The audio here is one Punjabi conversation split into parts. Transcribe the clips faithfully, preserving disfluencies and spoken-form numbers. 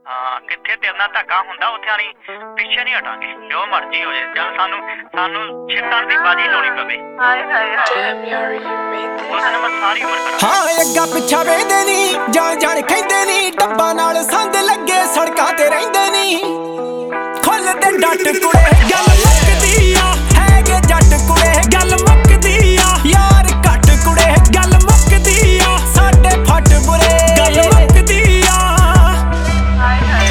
ਹਾਂ ਕਿੱਥੇ ਤੇਰੇ ਨਾਲ ਧੱਕਾ ਹੁੰਦਾ ਉੱਥੇ ਆਣੀ ਪਿੱਛੇ ਨਹੀਂ ਹਟਾਂਗੇ ਜੋ ਮਰਜ਼ੀ ਹੋ ਜਾਏ ਚੱਲ ਸਾਨੂੰ ਸਾਨੂੰ ਛਿੱਟਣ ਦੀ ਬਾਜੀ ਲਾਉਣੀ ਪਵੇ ਹਾਏ ਹਾਏ ਉਹਨਾਂ ਮੈਂ ਸਾਰੀ ਉਮਰ ਕਰਾਂ ਹਾਂ ਅੱਗਾ ਪਿੱਛਾ ਵੇਂਦੇ ਨਹੀਂ ਜਾਣ ਜਾਣ ਕਹਿੰਦੇ ਨਹੀਂ ਡੱਬਾ ਨਾਲ ਸੰਦ ਲੱਗੇ ਸੜਕਾਂ ਤੇ ਰਹਿੰਦੇ ਨਹੀਂ ਖੁੱਲਦੇ ਡੱਟ ਕੁੜੇ ਗੱਲ ਮੁੱਕਦੀ ਆ ਹੈਗੇ ਜੱਟ ਕੁੜੇ ਗੱਲ ਮੁੱਕਦੀ ਆ ਯਾਰ ਘੱਟ ਕੁੜੇ ਗੱਲ ਮੁੱਕਦੀ ਆ ਸਾਡੇ ਫੱਟ ਬੁਰੇ ਗੱਲ ਮੁੱਕਦੀ ਆ ਹਾਏ ਹਾਏ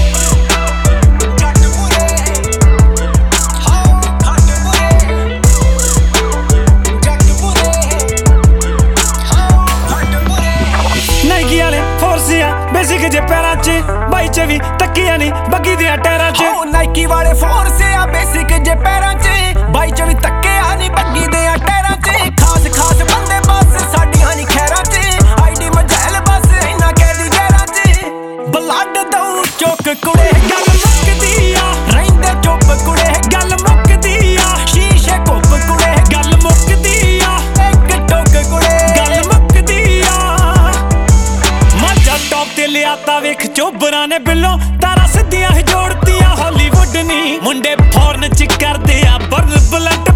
ਜੱਟ ਬੁਰੇ ਹਾਂ ਫੱਟ ਬੁਰੇ ਜੱਟ ਬੁਰੇ ਹਾਂ ਫੱਟ ਬੁਰੇ ਨਾਈਕੀ ਵਾਲੇ ਫੋਰਸਿਆ ਬੇਸਿਕ ਜੇ ਪੈਰਾਂ 'ਚ ਬਾਈ ਚ ਵੀ ਤੱਕੀਆਂ ਨਹੀਂ ਬੱਗੀ ਦੀਆਂ ਟਾਇਰਾਂ 'ਚ ਓ ਨਾਈਕੀ ਵਾਲੇ ਫੋਰਸ ਆ ਬੇਸਿਕ ਜੇ ਪੈਰਾਂ 'ਚ ਬਾਈ ਚ ਵੀ ਤੱਕਿਆ ਨਹੀਂ ਬੱਗੀ ਦੇ ਆ ਟਾਇਰਾਂ 'ਚ ਖਾਸ ਖਾਸ ਬੰਦੇ ਬਸ ਸਾਡੀਆਂ ਨਹੀਂ ਖੈਰਾਂ 'ਚ ਆਈਡੀ ਮਜੈਲ ਬਸ ਇੰਨਾ ਕਹਿਦੀ ਗੈਰਾਂ 'ਚ ਬਲੱਡ ਦਊ ਚੁੱਕ ਕੁੜੇ ਗੱਲ ਮੁੱਕਦੀ ਆ ਰਹਿੰਦੇ ਚੁੱਪ ਕੁੜੇ ਗੱਲ ਮੁੱਕਦੀ ਆ ਸ਼ੀਸ਼ੇ ਕੁੱਪ ਕੁੜੇ ਗੱਲ ਮੁੱਕਦੀ ਆ ਇੱਕ ਟੁੱਕ ਕੁੜੇ ਗੱਲ ਮੁੱਕਦੀ ਆ ਮਾਝਾ ਟੌਪ ਤੇ ਲਿਆਤਾ ਵੇਖ ਚੋਬਰਾਂ ਨੇ ਬਿੱਲੋਂ ਤਾਰਾ ਸਿੱਧੀਆਂ ਹੀ ਜੋੜਤੀਆਂ ਹਾਲੀਵੁੱਡ ਨੀ ਮੁੰਡੇ ਫੌਰਨ ਚ ਕਰਦੇ ਆ ਬਰਨ ਬਲੰਟ